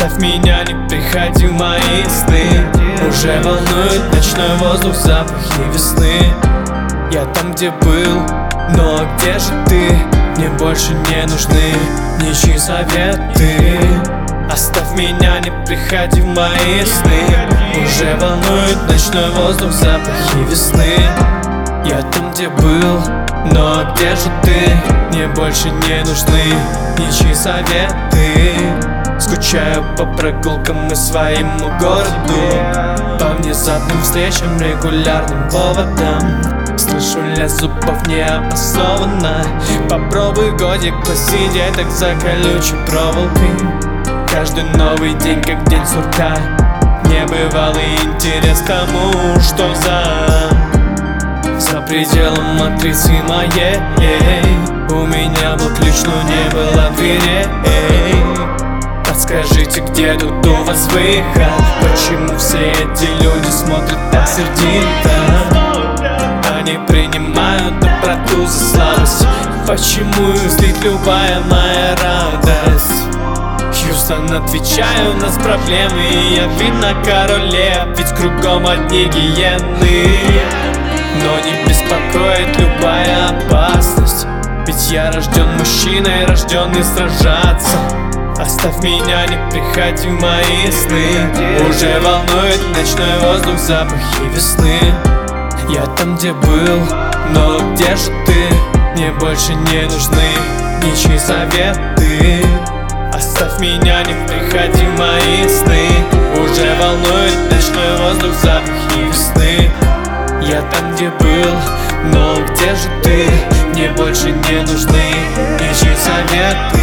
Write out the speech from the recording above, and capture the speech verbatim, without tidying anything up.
Оставь меня, не приходи в мои сны. Уже волнует ночной воздух, запахи весны. Я там, где был, но где же ты? Мне больше не нужны ничьи советы. Оставь меня, не приходи в мои сны. Уже волнует ночной воздух, запахи весны. Я там, где был, но где же ты? Мне больше не нужны ничьи советы. Скучаю по прогулкам и своему городу, по внезапным встречам, регулярным поводам. Слышу, лязг зубов необоснованно. Попробуй годик посидеть так за колючей проволокой. Каждый новый день как день сурка. Небывалый интерес к тому, что за За пределом матрицы моей. У меня был ключ, но не было дверей. Подскажите, где тут у вас выход? Почему все эти люди смотрят так сердито? Они принимают доброту за слабость. Почему их злит любая моя радость? Хьюстон, отвечаю, у нас проблемы, и я вид на короле. Ведь кругом одни гиены. Но не беспокоит любая опасность, ведь я рожден мужчиной, рожденный сражаться. Оставь меня, не приходи в мои сны. Уже волнует ночной воздух, запахи весны. Я там, где был, но где же ты? Мне больше не нужны ничьи советы. Оставь меня, не приходи в мои сны. Уже волнует ночной воздух, запахи весны. Я там, где был, но где же ты? Мне больше не нужны ничьи советы.